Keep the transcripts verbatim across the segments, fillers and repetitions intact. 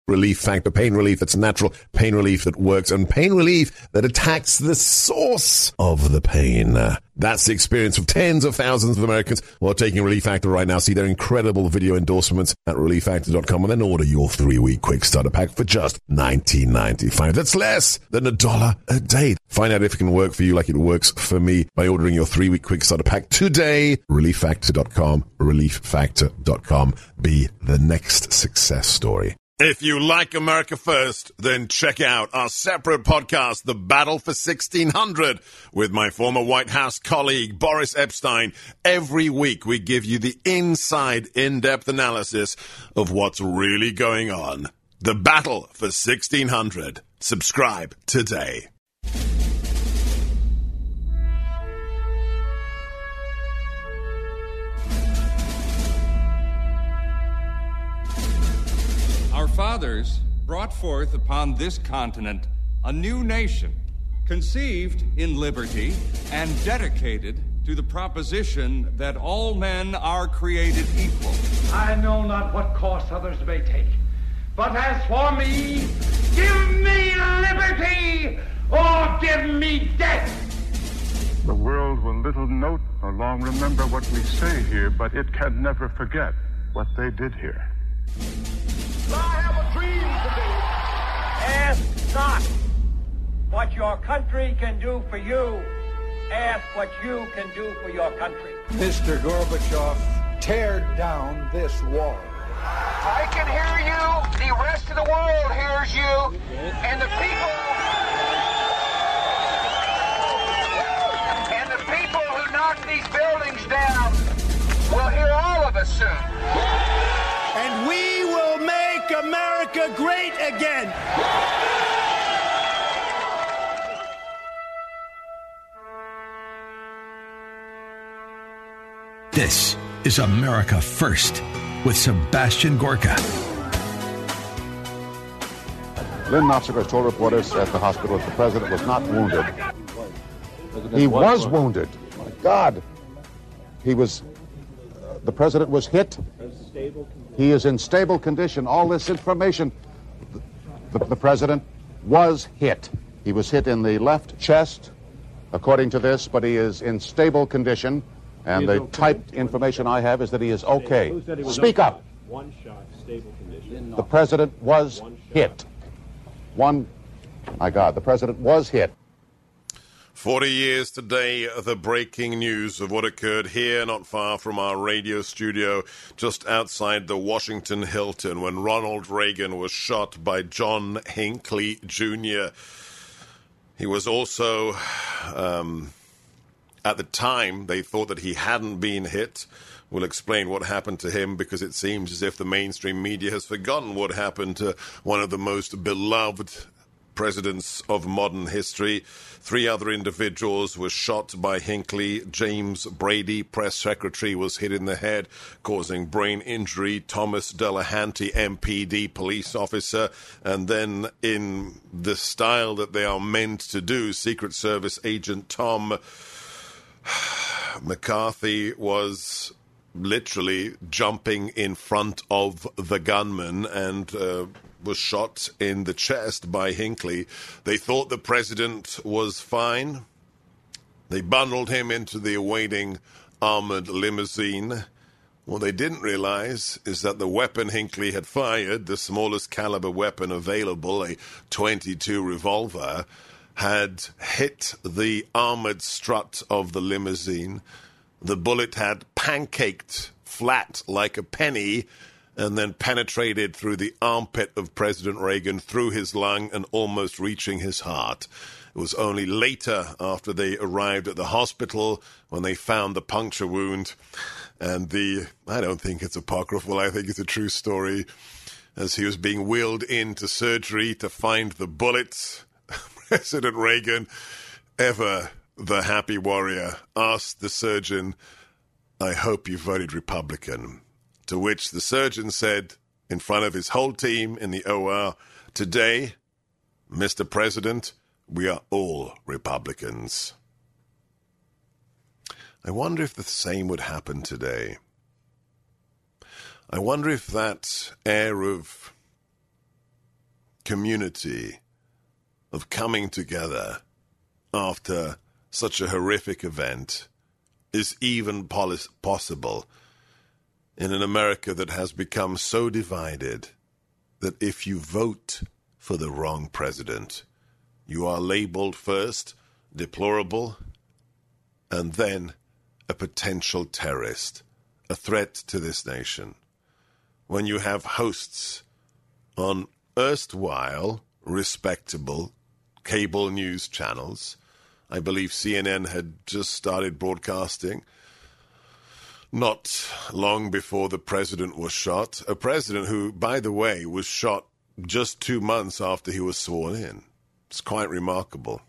Relief Factor. Pain relief that's natural, pain relief that works, and pain relief that attacks the source of the pain. That's the experience of tens of thousands of Americans who are taking Relief Factor right now. See their incredible video endorsements at relief factor dot com and then order your three-week quick starter pack for just nineteen ninety-five. That's less than a dollar a day. Find out if it can work for you like it works for me by ordering your three-week quick starter pack today. relief factor dot com. relief factor dot com. Be the next success story. If you like America First, then check out our separate podcast, The Battle for sixteen hundred, with my former White House colleague, Boris Epstein. Every week, we give you the inside, in-depth analysis of what's really going on. The Battle for sixteen hundred. Subscribe today. Our fathers brought forth upon this continent a new nation, conceived in liberty and dedicated to the proposition that all men are created equal. I know not what course others may take, but as for me, give me liberty or give me death. The world will little note nor long remember what we say here, but it can never forget what they did here. I have a dream today. Ask not what your country can do for you. Ask what you can do for your country. Mister Gorbachev, tear down this wall. I can hear you. The rest of the world hears you. And the people... And the people who knock these buildings down will hear all of us soon. And we will make America great again. This is America First with Sebastian Gorka. Lynn Nofziger told reporters at the hospital that the president was not wounded. He was wounded. My God. He was... Uh, the president was hit. He is in stable condition. All this information, the, the president was hit. He was hit in the left chest, according to this, but he is in stable condition. And the typed information I have is that he is okay. Speak up. One shot, stable condition. The president was hit. One, my God, the president was hit. Forty years today, the breaking news of what occurred here not far from our radio studio just outside the Washington Hilton when Ronald Reagan was shot by John Hinckley Junior He was also, um, at the time, they thought that he hadn't been hit. We'll explain what happened to him because it seems as if the mainstream media has forgotten what happened to one of the most beloved presidents of modern history. Three other individuals were shot by Hinckley. James Brady, press secretary, was hit in the head, causing brain injury. Thomas Delahanty, M P D police officer. And then in the style that they are meant to do, Secret Service agent Tom McCarthy was literally jumping in front of the gunman and uh, was shot in the chest by Hinckley. They thought the president was fine. They bundled him into the awaiting armored limousine. What they didn't realize is that the weapon Hinckley had fired, the smallest caliber weapon available, a twenty-two revolver, had hit the armored strut of the limousine. The bullet had pancaked flat like a penny and then penetrated through the armpit of President Reagan, through his lung, and almost reaching his heart. It was only later, after they arrived at the hospital, when they found the puncture wound. And the, I don't think it's apocryphal, I think it's a true story, as he was being wheeled into surgery to find the bullets, President Reagan, ever the happy warrior, asked the surgeon, "I hope you voted Republican." To which the surgeon said, in front of his whole team in the O R, "Today, Mister President, we are all Republicans." I wonder if the same would happen today. I wonder if that air of community of coming together after such a horrific event is even pos- possible in an America that has become so divided that if you vote for the wrong president, you are labeled first deplorable and then a potential terrorist, a threat to this nation. When you have hosts on erstwhile respectable cable news channels, I believe C N N had just started broadcasting not long before the president was shot, a president who, by the way, was shot just two months after he was sworn in. It's quite remarkable.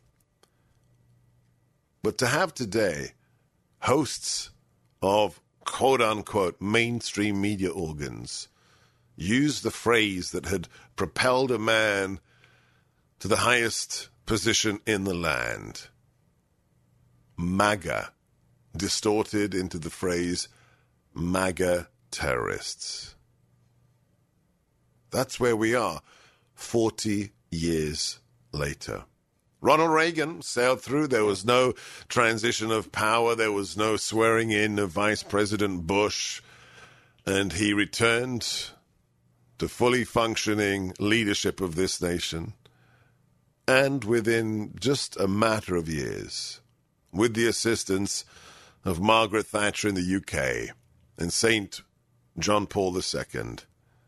But to have today hosts of quote-unquote mainstream media organs use the phrase that had propelled a man to the highest position in the land, MAGA, distorted into the phrase MAGA terrorists. That's where we are forty years later. Ronald Reagan sailed through. There was no transition of power. There was no swearing in of Vice President Bush. And he returned to fully functioning leadership of this nation. And within just a matter of years, with the assistance of Margaret Thatcher in the U K and Saint John Paul the Second,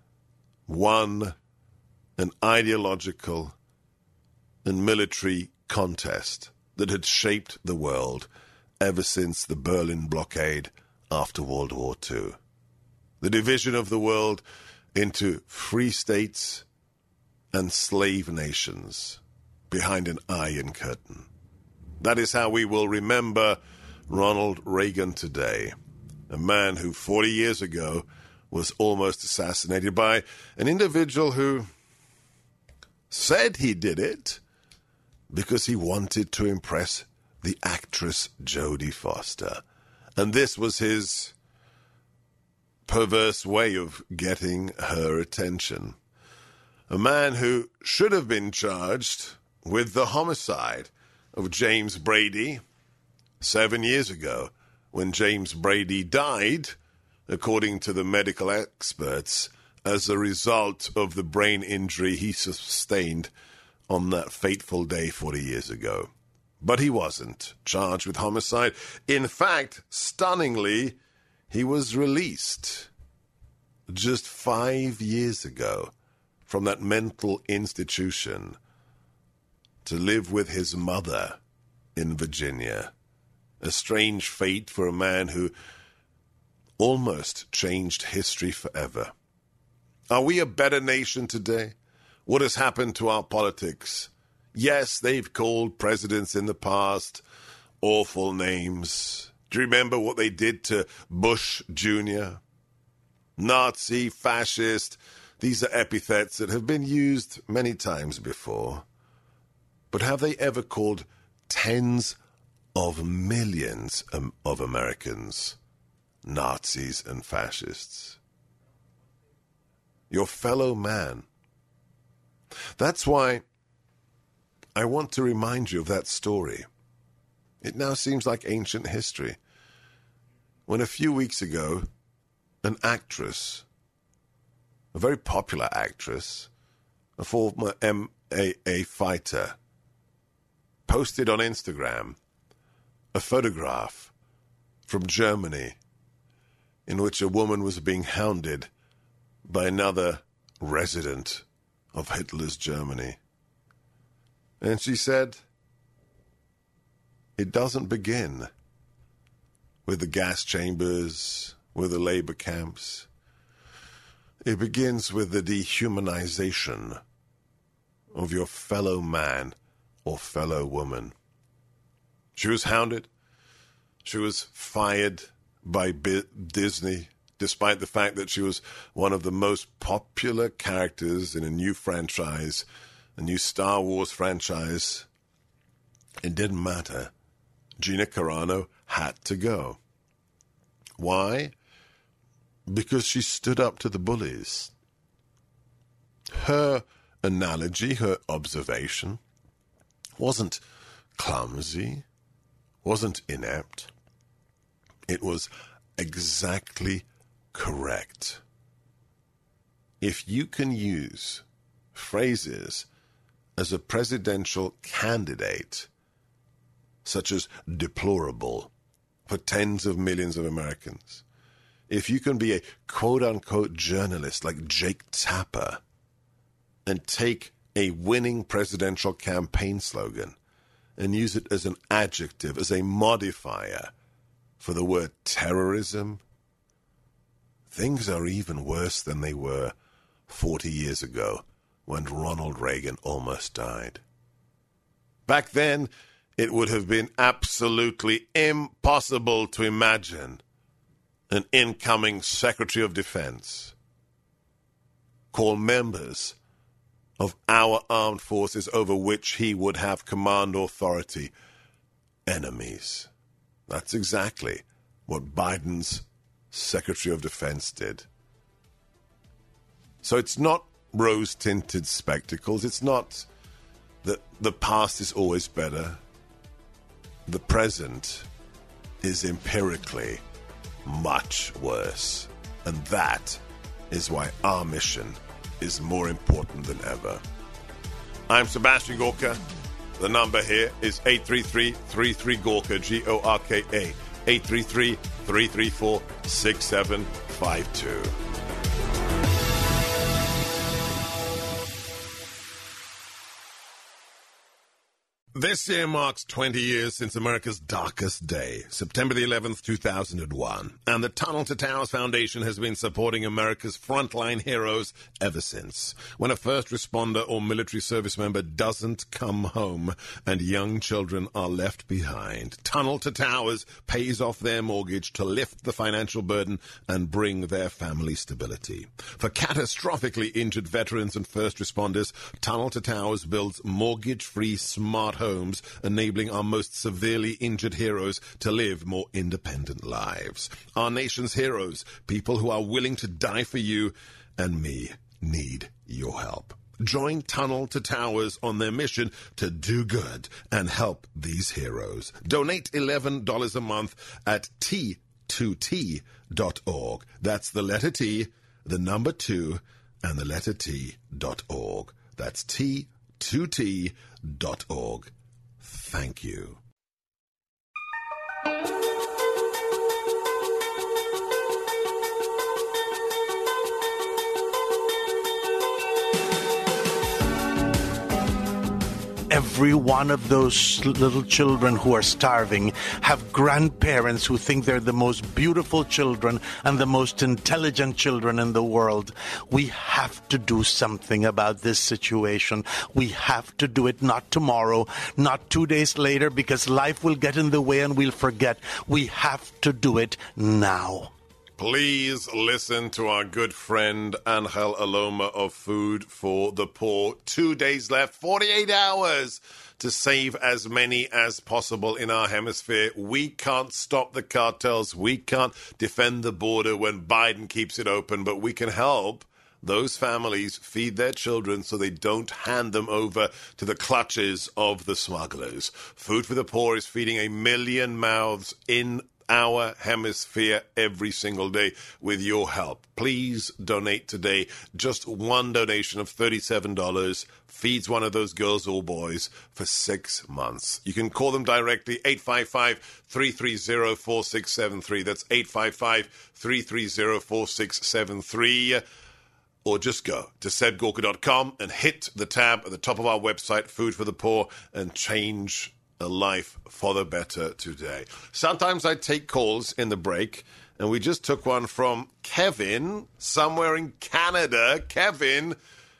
won an ideological and military contest that had shaped the world ever since the Berlin blockade after World War Two. The division of the world into free states and slave nations behind an iron curtain. That is how we will remember Ronald Reagan today, a man who forty years ago was almost assassinated by an individual who said he did it because he wanted to impress the actress Jodie Foster. And this was his perverse way of getting her attention. A man who should have been charged with the homicide of James Brady seven years ago, when James Brady died, according to the medical experts, as a result of the brain injury he sustained on that fateful day forty years ago. But he wasn't charged with homicide. In fact, stunningly, he was released just five years ago from that mental institution to live with his mother in Virginia. A strange fate for a man who almost changed history forever. Are we a better nation today? What has happened to our politics? Yes, they've called presidents in the past awful names. Do you remember what they did to Bush Junior? Nazi, fascist. These are epithets that have been used many times before. But have they ever called tens of millions of Americans Nazis and fascists? Your fellow man. That's why I want to remind you of that story. It now seems like ancient history. When a few weeks ago, an actress, a very popular actress, a former M M A fighter, posted on Instagram a photograph from Germany in which a woman was being hounded by another resident of Hitler's Germany. And she said, it doesn't begin with the gas chambers, with the labor camps. It begins with the dehumanization of your fellow man or fellow woman. She was hounded. She was fired by B- Disney, despite the fact that she was one of the most popular characters in a new franchise, a new Star Wars franchise. It didn't matter. Gina Carano had to go. Why? Because she stood up to the bullies. Her analogy, her observation, wasn't clumsy, wasn't inept. It was exactly correct. If you can use phrases as a presidential candidate, such as deplorable, for tens of millions of Americans, if you can be a quote-unquote journalist like Jake Tapper and take a winning presidential campaign slogan and use it as an adjective, as a modifier for the word terrorism, things are even worse than they were forty years ago when Ronald Reagan almost died. Back then, it would have been absolutely impossible to imagine an incoming Secretary of Defense call members of our armed forces over which he would have command authority enemies. That's exactly what Biden's Secretary of Defense did. So it's not rose-tinted spectacles. It's not that the past is always better. The present is empirically much worse. And that is why our mission is more important than ever. I'm Sebastian Gorka. The number here is eight three three, three three, Gorka, G O R K A, eight three three, three three four, six seven five two. This year marks twenty years since America's darkest day, September the eleventh, two thousand one, and the Tunnel to Towers Foundation has been supporting America's frontline heroes ever since. When a first responder or military service member doesn't come home and young children are left behind, Tunnel to Towers pays off their mortgage to lift the financial burden and bring their family stability. For catastrophically injured veterans and first responders, Tunnel to Towers builds mortgage-free smart homes, enabling our most severely injured heroes to live more independent lives. Our nation's heroes, people who are willing to die for you and me, need your help. Join Tunnel to Towers on their mission to do good and help these heroes. Donate eleven dollars a month at T two T dot org. That's the letter T, the number two, and the letter T dot org. That's T two T dot org. Thank you. Every one of those little children who are starving have grandparents who think they're the most beautiful children and the most intelligent children in the world. We have to do something about this situation. We have to do it not tomorrow, not two days later, because life will get in the way and we'll forget. We have to do it now. Please listen to our good friend Angel Aloma of Food for the Poor. Two days left, forty-eight hours to save as many as possible in our hemisphere. We can't stop the cartels. We can't defend the border when Biden keeps it open, but we can help those families feed their children so they don't hand them over to the clutches of the smugglers. Food for the Poor is feeding a million mouths in our hemisphere every single day with your help. Please donate today. Just one donation of thirty-seven dollars feeds one of those girls or boys for six months. You can call them directly, eight five five, three three zero, four six seven three. That's eight five five, three three zero, four six seven three. Or just go to seb gorka dot com and hit the tab at the top of our website, Food for the Poor, and change a life for the better today. Sometimes I take calls in the break, and we just took one from Kevin, somewhere in Canada. Kevin,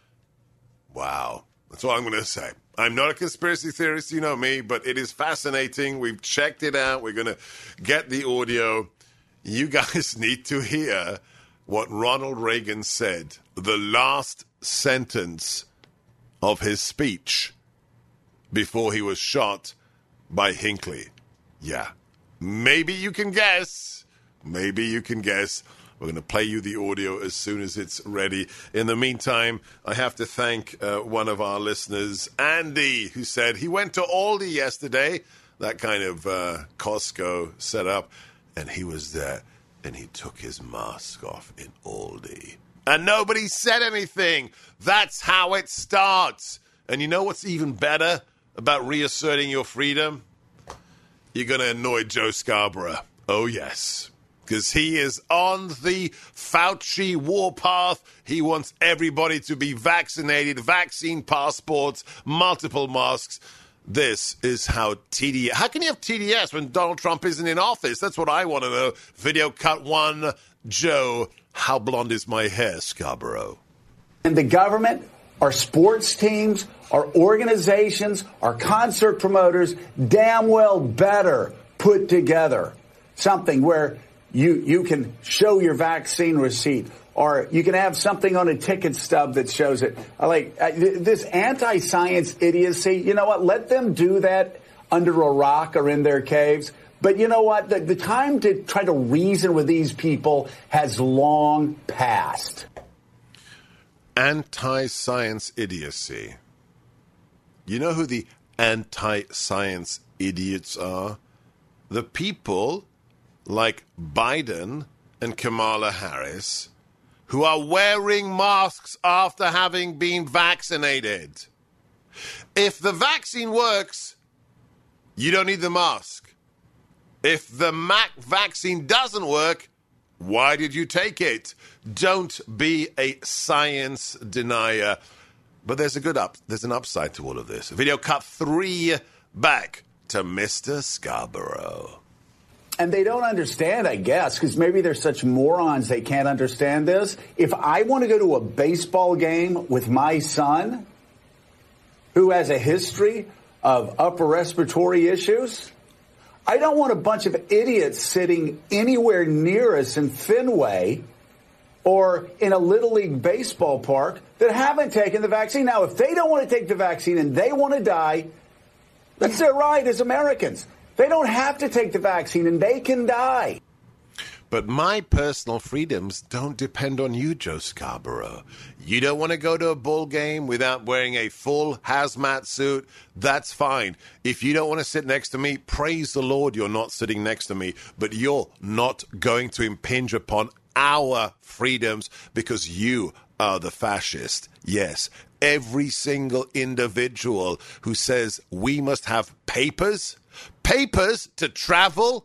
wow, that's all I'm going to say. I'm not a conspiracy theorist, you know me, but it is fascinating. We've checked it out. We're going to get the audio. You guys need to hear what Ronald Reagan said, the last sentence of his speech before he was shot by Hinckley. Yeah. Maybe you can guess. Maybe you can guess. We're going to play you the audio as soon as it's ready. In the meantime, I have to thank uh, one of our listeners, Andy, who said he went to Aldi yesterday, that kind of uh, Costco setup, and he was there, and he took his mask off in Aldi. And nobody said anything. That's how it starts. And you know what's even better about reasserting your freedom? You're going to annoy Joe Scarborough. Oh, yes. Because he is on the Fauci warpath. He wants everybody to be vaccinated, vaccine passports, multiple masks. This is how T D S... How can you have T D S when Donald Trump isn't in office? That's what I want to know. Video cut one. Joe, how blonde is my hair, Scarborough? And the government, our sports teams, our organizations, our concert promoters, damn well better put together something where you you can show your vaccine receipt, or you can have something on a ticket stub that shows it. I like uh, this anti-science idiocy. You know what? Let them do that under a rock or in their caves. But you know what? The, the time to try to reason with these people has long passed. Anti-science idiocy. You know who the anti-science idiots are? The people like Biden and Kamala Harris who are wearing masks after having been vaccinated. If the vaccine works, you don't need the mask. If the Mac vaccine doesn't work, why did you take it? Don't be a science denier. But there's a good up. There's an upside to all of this. Video cut three back to Mister Scarborough. And they don't understand, I guess, because maybe they're such morons they can't understand this. If I want to go to a baseball game with my son, who has a history of upper respiratory issues, I don't want a bunch of idiots sitting anywhere near us in Fenway or in a Little League baseball park that haven't taken the vaccine. Now, if they don't want to take the vaccine and they want to die, that's their right as Americans. They don't have to take the vaccine and they can die. But my personal freedoms don't depend on you, Joe Scarborough. You don't want to go to a ball game without wearing a full hazmat suit? That's fine. If you don't want to sit next to me, praise the Lord you're not sitting next to me. But you're not going to impinge upon our freedoms because you are the fascist. Yes, every single individual who says we must have papers, papers to travel.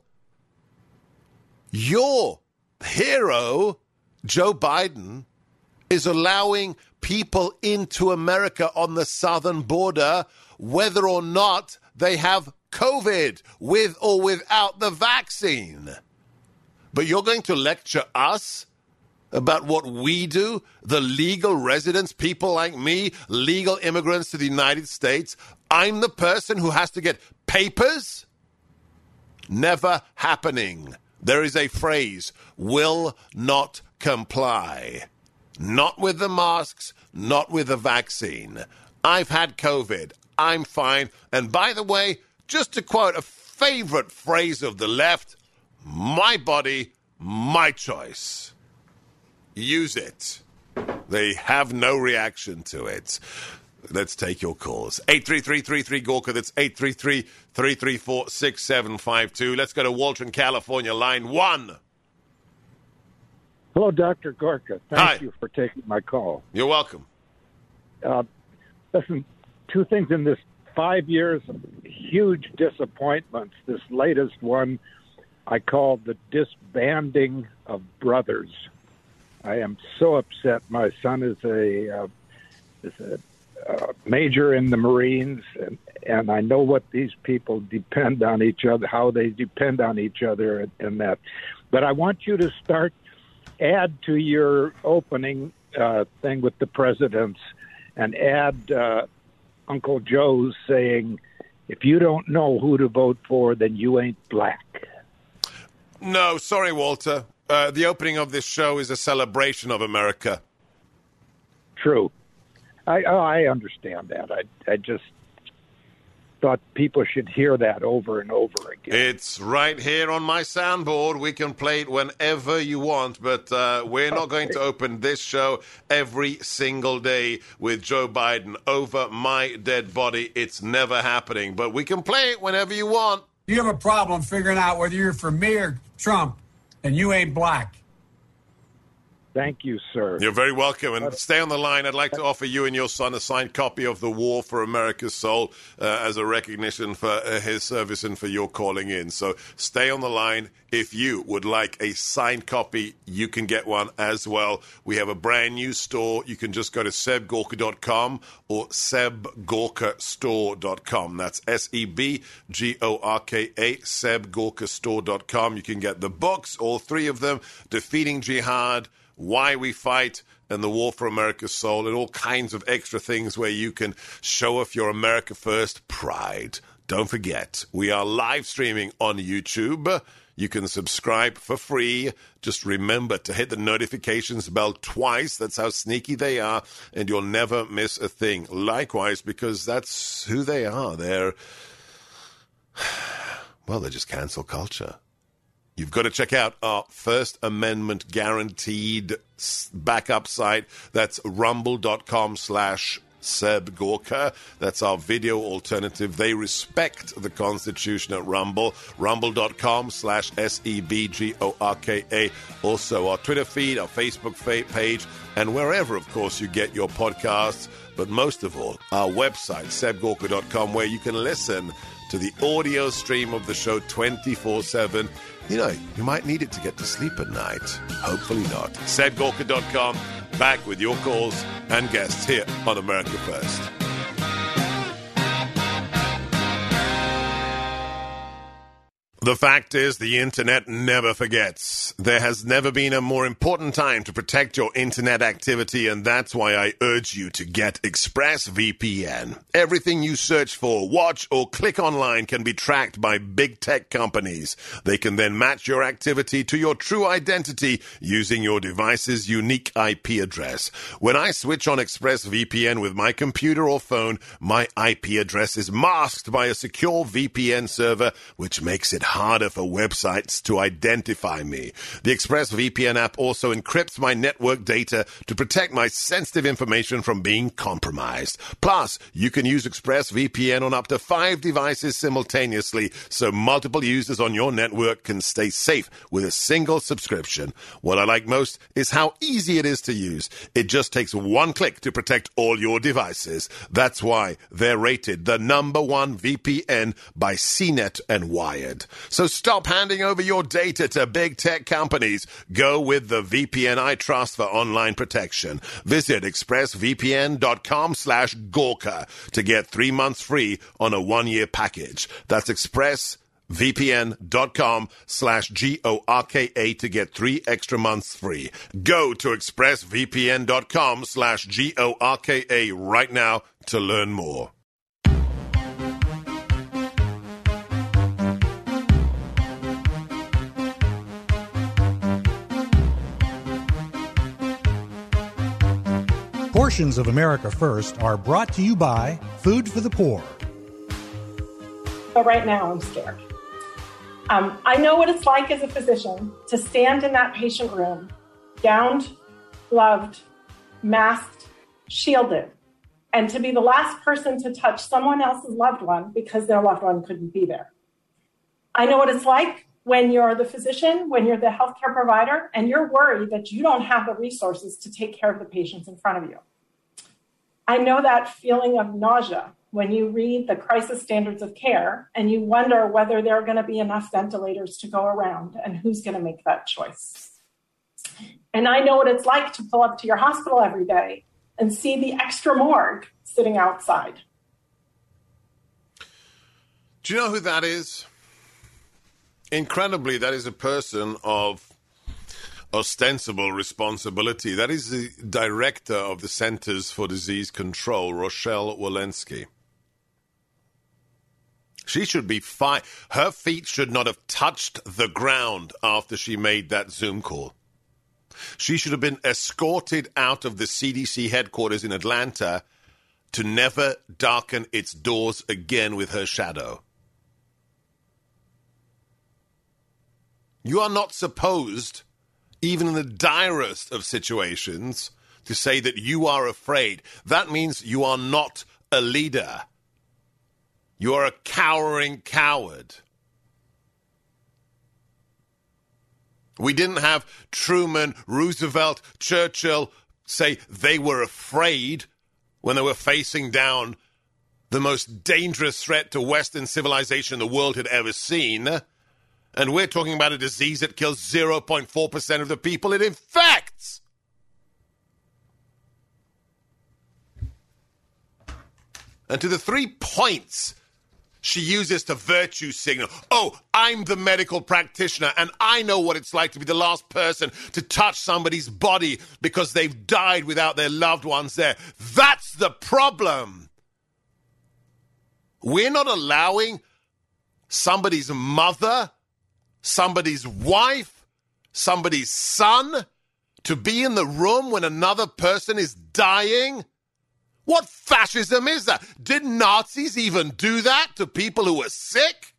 Your hero, Joe Biden, is allowing people into America on the southern border, whether or not they have COVID, with or without the vaccine. But you're going to lecture us about what we do, the legal residents, people like me, legal immigrants to the United States. I'm the person who has to get papers? Never happening. There is a phrase, will not comply. Not with the masks, not with the vaccine. I've had COVID. I'm fine. And by the way, just to quote a favorite phrase of the left, my body, my choice. Use it. They have no reaction to it. Let's take your calls. eight three three, three three, Gorka. That's eight three three, three three four, six seven five two. Let's go to Walter in California, line one. Hello, Doctor Gorka. Thank Hi. you for taking my call. You're welcome. Uh, listen, two things in this five years of huge disappointments. This latest one I called the disbanding of brothers. I am so upset. My son is a, uh, is a uh, major in the Marines, and, and I know what these people depend on each other, how they depend on each other and, and that. But I want you to start, add to your opening uh, thing with the presidents, and add uh, Uncle Joe's saying, if you don't know who to vote for, then you ain't black. No, sorry, Walter. Uh, the opening of this show is a celebration of America. True. I oh, I understand that. I I just thought people should hear that over and over again. It's right here on my soundboard. We can play it whenever you want, but uh, we're not going to open this show every single day with Joe Biden over my dead body. It's never happening, but we can play it whenever you want. You have a problem figuring out whether you're for me or Trump, and you ain't black. Thank you, sir. You're very welcome. And stay on the line. I'd like to offer you and your son a signed copy of The War for America's Soul uh, as a recognition for uh, his service and for your calling in. So stay on the line. If you would like a signed copy, you can get one as well. We have a brand new store. You can just go to seb gorka dot com or seb gorka store dot com. That's S E B G O R K A, seb gorka store dot com. You can get the books, all three of them, Defeating Jihad, Why We Fight, and The War for America's Soul, and all kinds of extra things where you can show off your America First pride. Don't forget, we are live streaming on YouTube. You can subscribe for free. Just remember to hit the notifications bell twice. That's how sneaky they are, and you'll never miss a thing. Likewise, because that's who they are. They're, well, they're just cancel culture. You've got to check out our First Amendment guaranteed backup site. That's rumble.com slash Seb Gorka. That's our video alternative. They respect the Constitution at Rumble. Rumble.com slash S E B G O R K A. Also our Twitter feed, our Facebook page, and wherever, of course, you get your podcasts. But most of all, our website, seb gorka dot com, where you can listen to the audio stream of the show twenty-four seven. You know, you might need it to get to sleep at night. Hopefully not. seb gorka dot com, back with your calls and guests here on America First. The fact is, the internet never forgets. There has never been a more important time to protect your internet activity, and that's why I urge you to get ExpressVPN. Everything you search for, watch, or click online can be tracked by big tech companies. They can then match your activity to your true identity using your device's unique I P address. When I switch on ExpressVPN with my computer or phone, my I P address is masked by a secure V P N server, which makes it harder for websites to identify me. The ExpressVPN app also encrypts my network data to protect my sensitive information from being compromised. Plus, you can use ExpressVPN on up to five devices simultaneously, so multiple users on your network can stay safe with a single subscription. What I like most is how easy it is to use. It just takes one click to protect all your devices. That's why they're rated the number one V P N by C net and Wired. So stop handing over your data to big tech companies. Go with the V P N I trust for online protection. Visit expressvpn.com slash Gorka to get three months free on a one-year package. That's expressvpn.com slash G O R K A to get three extra months free. Go to expressvpn.com slash G O R K A right now to learn more. Portions of America First are brought to you by Food for the Poor. But right now, I'm scared. Um, I know what it's like as a physician to stand in that patient room, gowned, gloved, masked, shielded, and to be the last person to touch someone else's loved one because their loved one couldn't be there. I know what it's like when you're the physician, when you're the healthcare provider, and you're worried that you don't have the resources to take care of the patients in front of you. I know that feeling of nausea when you read the crisis standards of care and you wonder whether there are going to be enough ventilators to go around and who's going to make that choice. And I know what it's like to pull up to your hospital every day and see the extra morgue sitting outside. Do you know who that is? Incredibly, that is a person of ostensible responsibility. That is the director of the Centers for Disease Control, Rochelle Walensky. She should be fine. Her feet should not have touched the ground after she made that Zoom call. She should have been escorted out of the C D C headquarters in Atlanta to never darken its doors again with her shadow. You are not supposed, even in the direst of situations, to say that you are afraid. That means you are not a leader. You are a cowering coward. We didn't have Truman, Roosevelt, Churchill say they were afraid when they were facing down the most dangerous threat to Western civilization the world had ever seen. And we're talking about a disease that kills zero point four percent of the people it infects. And to the three points she uses to virtue signal, oh, I'm the medical practitioner and I know what it's like to be the last person to touch somebody's body because they've died without their loved ones there. That's the problem. We're not allowing somebody's mother, somebody's wife, somebody's son to be in the room when another person is dying. What fascism is that? Did Nazis even do that to people who were sick?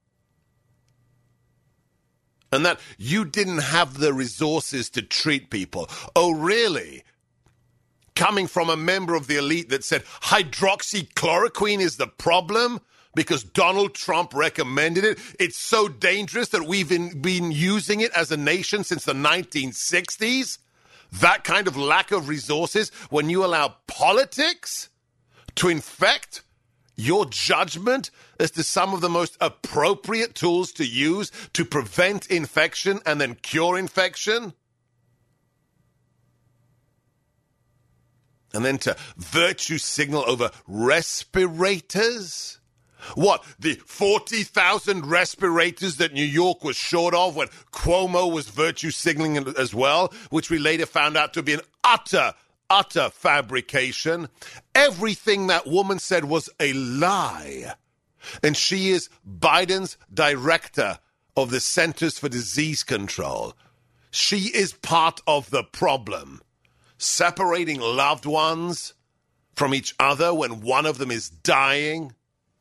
And that you didn't have the resources to treat people. Oh, really? Coming from a member of the elite that said hydroxychloroquine is the problem because Donald Trump recommended it. It's so dangerous that we've been, been using it as a nation since the nineteen sixties. That kind of lack of resources when you allow politics to infect your judgment as to some of the most appropriate tools to use to prevent infection and then cure infection. And then to virtue signal over respirators. What, the forty thousand respirators that New York was short of when Cuomo was virtue signaling as well, which we later found out to be an utter, utter fabrication. Everything that woman said was a lie. And she is Biden's director of the Centers for Disease Control. She is part of the problem. Separating loved ones from each other when one of them is dying.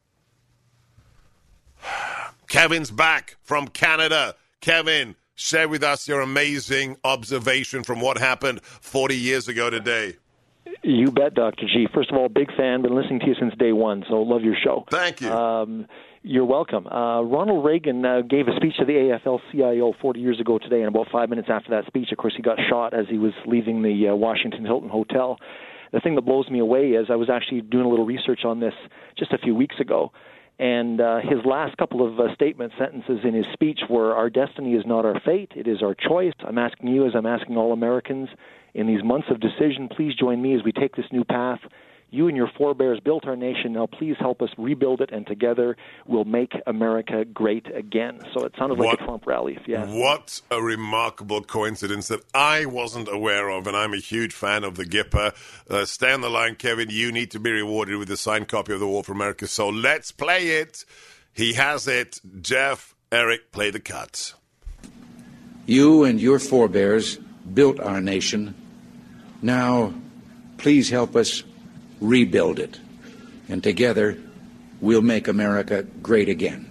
Kevin's back from Canada. Kevin, share with us your amazing observation from what happened forty years ago today. You bet, Doctor G. First of all, big fan. Been listening to you since day one, so love your show. Thank you. Um, you're welcome. Uh, Ronald Reagan uh, gave a speech to the A F L C I O forty years ago today, and about five minutes after that speech, of course, he got shot as he was leaving the uh, Washington Hilton Hotel. The thing that blows me away is I was actually doing a little research on this just a few weeks ago, and uh, his last couple of uh, statement sentences in his speech were, our destiny is not our fate, it is our choice. I'm asking you, as I'm asking all Americans, in these months of decision, please join me as we take this new path. You and your forebears built our nation. Now please help us rebuild it, and together we'll make America great again. So it sounded like what, a Trump rally, if you ask me. What a remarkable coincidence that I wasn't aware of, and I'm a huge fan of the Gipper. Uh, stay on the line, Kevin. You need to be rewarded with a signed copy of The War for America. So let's play it. He has it. Jeff, Eric, play the cut. You and your forebears built our nation. Now, please help us rebuild it, and together we'll make America great again.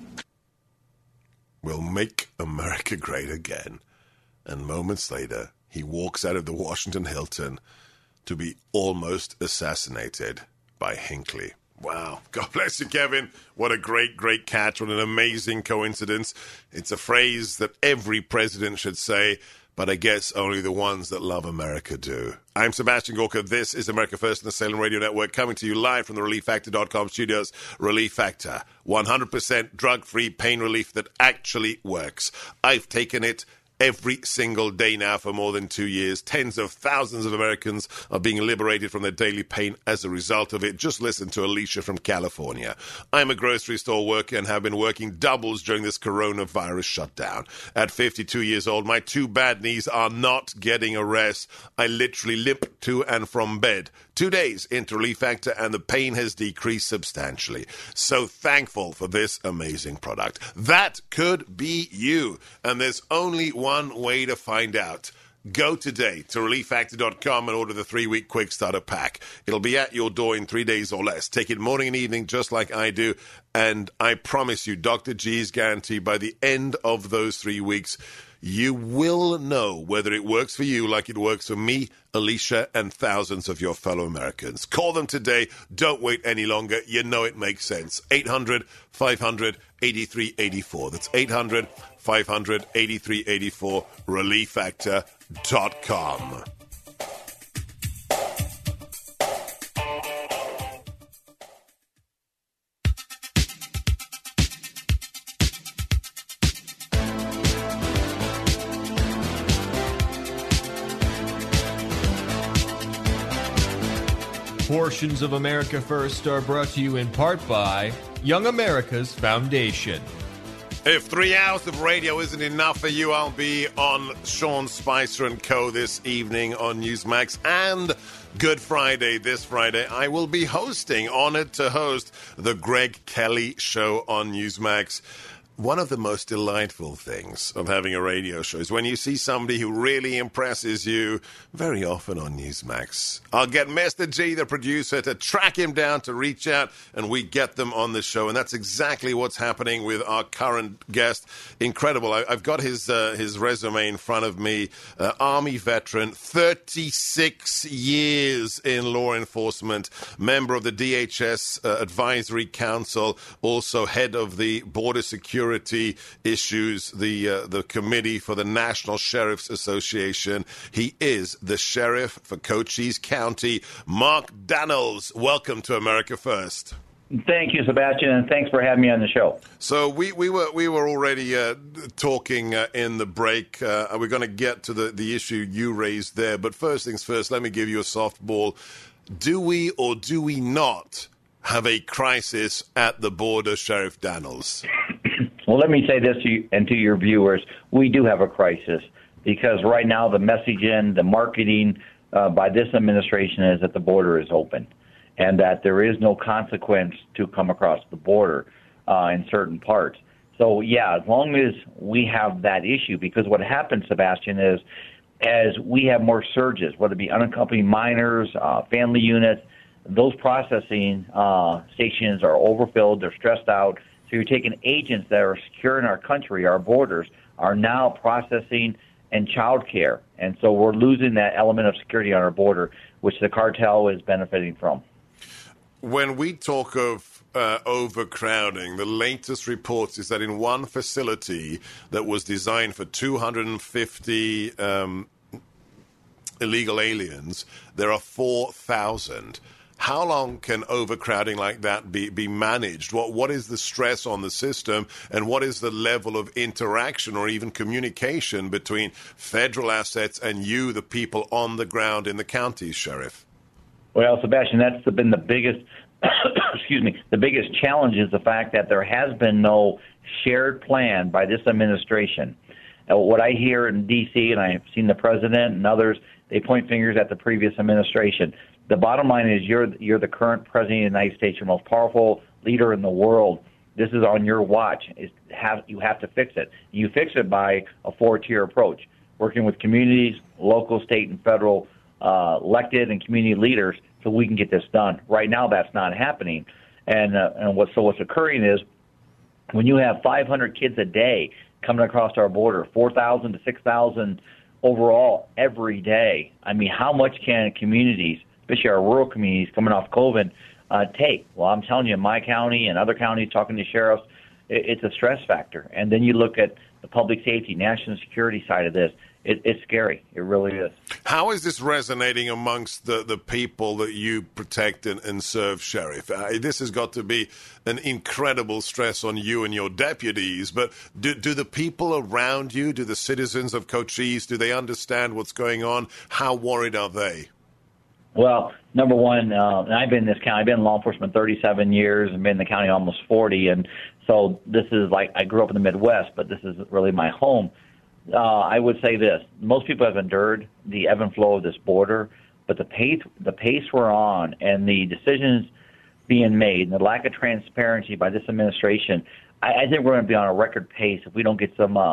We'll make America great again. And moments later, he walks out of the Washington Hilton to be almost assassinated by Hinckley. Wow. God bless you, Kevin. What a great, great catch. What an amazing coincidence. It's a phrase that every president should say, but I guess only the ones that love America do. I'm Sebastian Gorka. This is America First on the Salem Radio Network, coming to you live from the relief factor dot com studios. Relief Factor, one hundred percent drug-free pain relief that actually works. I've taken it every single day now for more than two years. Tens of thousands of Americans are being liberated from their daily pain as a result of it. Just listen to Alicia from California. I'm a grocery store worker and have been working doubles during this coronavirus shutdown. At fifty-two years old, my two bad knees are not getting a rest. I literally limp to and from bed. Two days into Relief Factor, and the pain has decreased substantially. So thankful for this amazing product. That could be you. And there's only one way to find out. Go today to relief factor dot com and order the three-week quick starter pack. It'll be at your door in three days or less. Take it morning and evening just like I do. And I promise you, Doctor G's guarantee, by the end of those three weeks, you will know whether it works for you like it works for me, Alicia, and thousands of your fellow Americans. Call them today. Don't wait any longer. You know it makes sense. eight hundred, five hundred, eighty-three eighty-four. That's eight hundred, five hundred, eighty-three eighty-four. relief factor dot com. Portions of America First are brought to you in part by Young America's Foundation. If three hours of radio isn't enough for you, I'll be on Sean Spicer and Co. this evening on Newsmax. And Good Friday, this Friday, I will be hosting, honored to host, the Greg Kelly Show on Newsmax. One of the most delightful things of having a radio show is when you see somebody who really impresses you, very often on Newsmax. I'll get Mister G, the producer, to track him down, to reach out, and we get them on the show. And that's exactly what's happening with our current guest. Incredible. I, I've got his uh, his resume in front of me. Uh, Army veteran, thirty-six years in law enforcement, member of the D H S uh, Advisory Council, also head of the Border Security issues, the uh, the committee for the National Sheriff's Association. He is the sheriff for Cochise County. Mark Daniels, welcome to America First. Thank you, Sebastian, and thanks for having me on the show. So we, we were we were already uh, talking uh, in the break. Uh, we're going to get to the, the issue you raised there. But first things first, let me give you a softball. Do we or do we not have a crisis at the border, Sheriff Daniels? Well, let me say this to you and to your viewers. We do have a crisis because right now the messaging, the marketing uh, by this administration is that the border is open and that there is no consequence to come across the border uh, in certain parts. So, yeah, as long as we have that issue, because what happens, Sebastian, is as we have more surges, whether it be unaccompanied minors, uh, family units, those processing uh, stations are overfilled, they're stressed out. So you're taking agents that are securing our country, our borders, are now processing and child care. And so we're losing that element of security on our border, which the cartel is benefiting from. When we talk of uh, overcrowding, the latest reports is that in one facility that was designed for two hundred fifty um, illegal aliens, there are four thousand. How long can overcrowding like that be, be managed? What What is the stress on the system, and what is the level of interaction or even communication between federal assets and you, the people on the ground in the counties, Sheriff? Well, Sebastian, that's been the biggest, excuse me, the biggest challenge is the fact that there has been no shared plan by this administration. Uh, what I hear in D C, and I've seen the president and others, they point fingers at the previous administration. The bottom line is you're you're the current president of the United States, your most powerful leader in the world. This is on your watch. It's have, you have to fix it. You fix it by a four-tier approach, working with communities, local, state, and federal uh, elected and community leaders so we can get this done. Right now, that's not happening. And, uh, and what, so what's occurring is when you have five hundred kids a day coming across our border, four thousand to six thousand overall every day, I mean, how much can communities, especially our rural communities coming off COVID, uh, take? Well, I'm telling you, in my county and other counties, talking to sheriffs, it, it's a stress factor. And then you look at the public safety, national security side of this, it, it's scary. It really is. How is this resonating amongst the, the people that you protect and, and serve, Sheriff? Uh, this has got to be an incredible stress on you and your deputies, but do, do the people around you, do the citizens of Cochise, do they understand what's going on? How worried are they? Well, number one, uh, and I've been in this county, I've been in law enforcement thirty-seven years and been in the county almost forty, and so this is like, I grew up in the Midwest, but this is really my home. Uh, I would say this, most people have endured the ebb and flow of this border, but the pace, the pace we're on and the decisions being made and the lack of transparency by this administration, I, I think we're going to be on a record pace if we don't get some uh,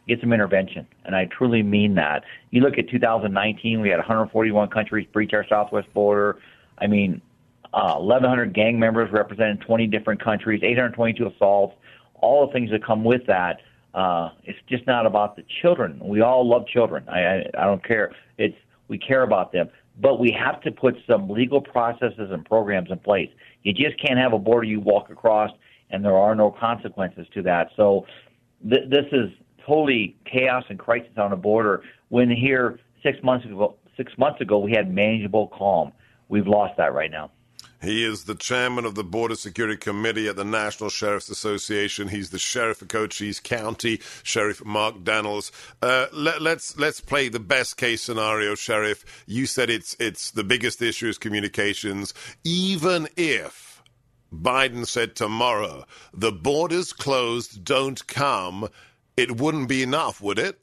get some intervention, and I truly mean that. You look at two thousand nineteen, we had one hundred forty-one countries breach our southwest border. I mean, uh, eleven hundred gang members representing twenty different countries, eight hundred twenty-two assaults, all the things that come with that. Uh, it's just not about the children. We all love children. I, I, I don't care. It's we care about them. But we have to put some legal processes and programs in place. You just can't have a border you walk across and there are no consequences to that. So th- this is totally chaos and crisis on the border. When here six months ago, six months ago we had manageable calm. We've lost that right now. He is the chairman of the Border Security Committee at the National Sheriff's Association. He's the sheriff of Cochise County, Sheriff Mark Daniels. Uh, let, let's let's play the best case scenario, Sheriff. You said it's it's the biggest issue is communications. Even if Biden said tomorrow the borders closed, don't come, it wouldn't be enough, would it?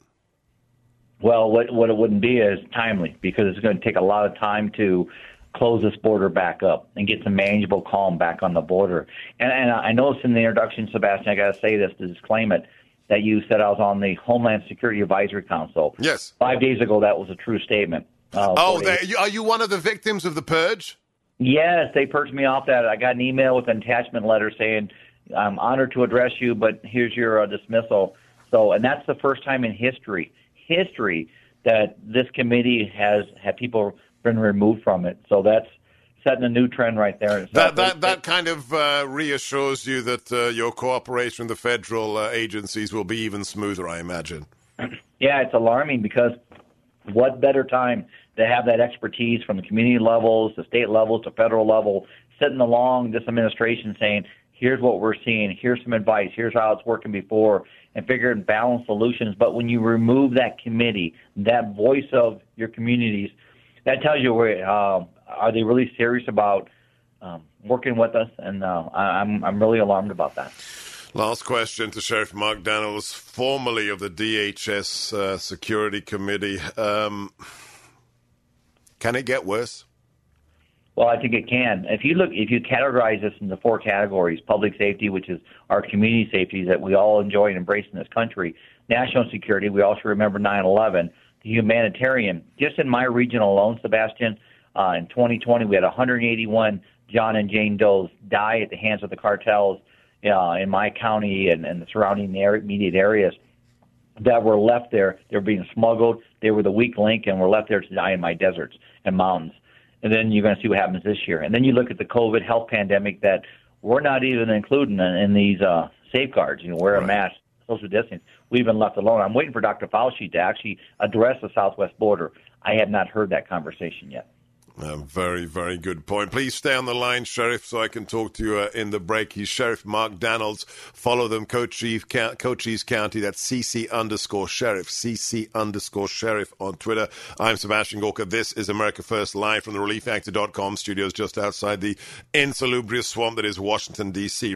Well, what what it wouldn't be is timely, because it's going to take a lot of time to close this border back up and get some manageable calm back on the border. And, and I noticed in the introduction, Sebastian, I got to say this to disclaim it, that you said I was on the Homeland Security Advisory Council. Yes. Five days ago, that was a true statement. Uh, oh, they, are you one of the victims of the purge? Yes, they purged me off that. I got an email with an attachment letter saying, I'm honored to address you, but here's your uh, dismissal. So, and that's the first time in history, history, that this committee has had people been removed from it. So that's setting a new trend right there. That that, that kind of uh, reassures you that uh, your cooperation with the federal uh, agencies will be even smoother, I imagine. Yeah, it's alarming, because what better time to have that expertise from the community levels, the state levels, to federal level, sitting along this administration saying, here's what we're seeing, here's some advice, here's how it's working before, and figure and balance solutions. But when you remove that committee, that voice of your communities, that tells you where uh, are they really serious about um, working with us, and uh, I'm I'm really alarmed about that. Last question to Sheriff Mark Daniels, formerly of the D H S uh, Security Committee. Um, can it get worse? Well, I think it can. If you look, if you categorize this into four categories: public safety, which is our community safety that we all enjoy and embrace in this country; national security, we also remember nine eleven. Humanitarian. Just in my region alone, Sebastian, uh, in twenty twenty, we had one hundred eighty-one John and Jane Does die at the hands of the cartels uh, in my county and, and the surrounding immediate areas that were left there. They were being smuggled. They were the weak link and were left there to die in my deserts and mountains. And then you're going to see what happens this year. And then you look at the COVID health pandemic that we're not even including in, in these uh, safeguards. You know, wear a mask, social distance. We've been left alone. I'm waiting for Doctor Fauci to actually address the southwest border. I have not heard that conversation yet. A very, very good point. Please stay on the line, Sheriff, so I can talk to you uh, in the break. He's Sheriff Mark Daniels. Follow them, Cochise, Cochise County. That's C C underscore Sheriff, C C underscore Sheriff on Twitter. I'm Sebastian Gorka. This is America First, live from the relief actor dot com studios just outside the insalubrious swamp that is Washington, D C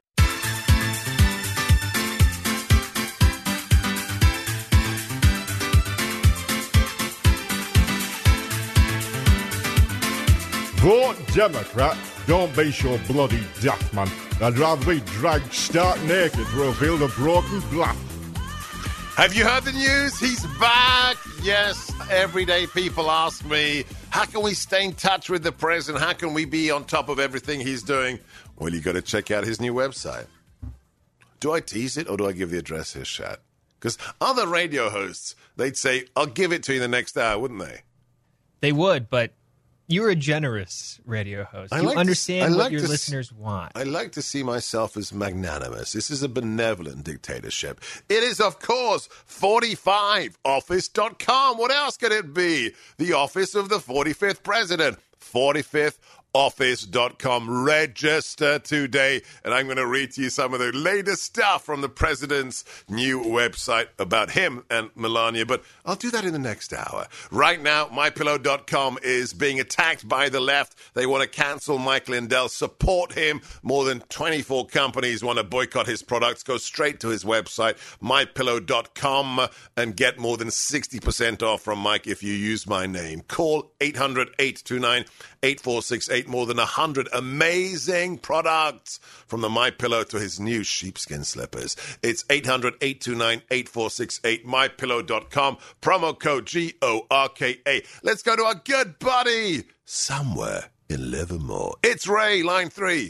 Vote Democrat. Don't be so bloody daft, man. I'd rather be dragged stark naked to reveal the broken glass. Have you heard the news? He's back. Yes, everyday people ask me, how can we stay in touch with the president? How can we be on top of everything he's doing? Well, you got to check out his new website. Do I tease it or do I give the address here, Shat? Because other radio hosts, they'd say, I'll give it to you the next hour, wouldn't they? They would, but you're a generous radio host. I you like understand to, what like your to, listeners want. I like to see myself as magnanimous. This is a benevolent dictatorship. It is, of course, forty-five office dot com. What else could it be? The office of the forty-fifth president. forty-fifth office dot com. Register today. And I'm going to read to you some of the latest stuff from the president's new website about him and Melania. But I'll do that in the next hour. Right now, my pillow dot com is being attacked by the left. They want to cancel Mike Lindell, support him. More than twenty-four companies want to boycott his products. Go straight to his website, my pillow dot com, and get more than sixty percent off from Mike if you use my name. Call eight hundred, eight two nine, eight four six eight. create more than one hundred amazing products, from the MyPillow to his new sheepskin slippers. It's eight hundred, eight two nine, eight four six eight, my pillow dot com, promo code G O R K A. Let's go to our good buddy somewhere in Livermore. It's Ray, line three.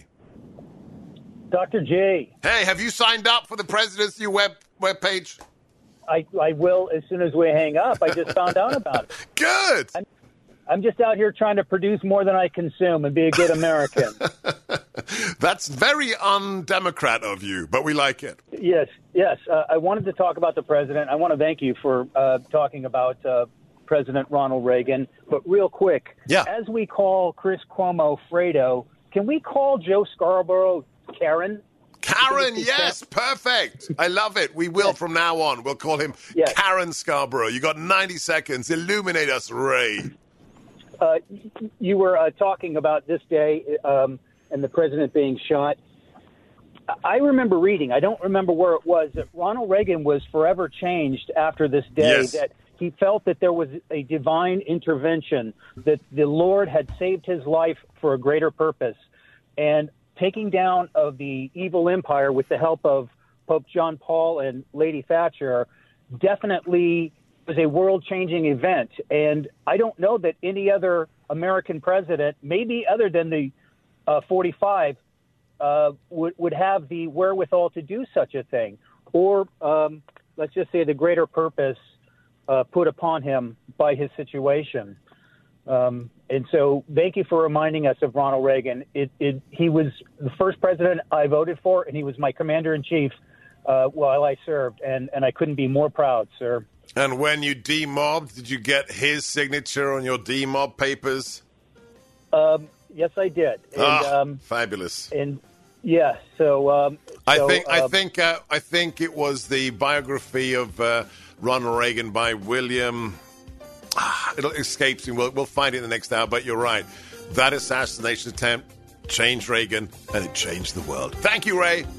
Doctor J. Hey, have you signed up for the president's new web webpage? I, I will as soon as we hang up. I just found out about it. Good. I'm, I'm just out here trying to produce more than I consume and be a good American. That's very undemocrat of you, but we like it. Yes, yes. Uh, I wanted to talk about the president. I want to thank you for uh, talking about uh, President Ronald Reagan. But real quick, yeah. as we call Chris Cuomo Fredo, can we call Joe Scarborough Karen? Karen, yes, perfect. I love it. We will yes. from now on. We'll call him yes. Karen Scarborough. You got ninety seconds. Illuminate us, Ray. Uh, you were uh, talking about this day um, and the president being shot. I remember reading, I don't remember where it was, that Ronald Reagan was forever changed after this day, yes. that he felt that there was a divine intervention, that the Lord had saved his life for a greater purpose. And taking down of the evil empire with the help of Pope John Paul and Lady Thatcher definitely was a world-changing event. And I don't know that any other American president, maybe other than the uh, forty-five, uh, would, would have the wherewithal to do such a thing. Or um, let's just say the greater purpose uh, put upon him by his situation. Um, and so thank you for reminding us of Ronald Reagan. It, it, he was the first president I voted for, and he was my commander-in-chief uh, while I served, and, and I couldn't be more proud, sir. And when you demobbed, did you get his signature on your demob papers? Um, yes, I did. And, ah, um, fabulous. And yeah, so um, I so, think I uh, think uh, I think it was the biography of uh, Ronald Reagan by William. Ah, it escapes me. We'll, we'll find it in the next hour, but you're right. That assassination attempt changed Reagan, and it changed the world. Thank you, Ray.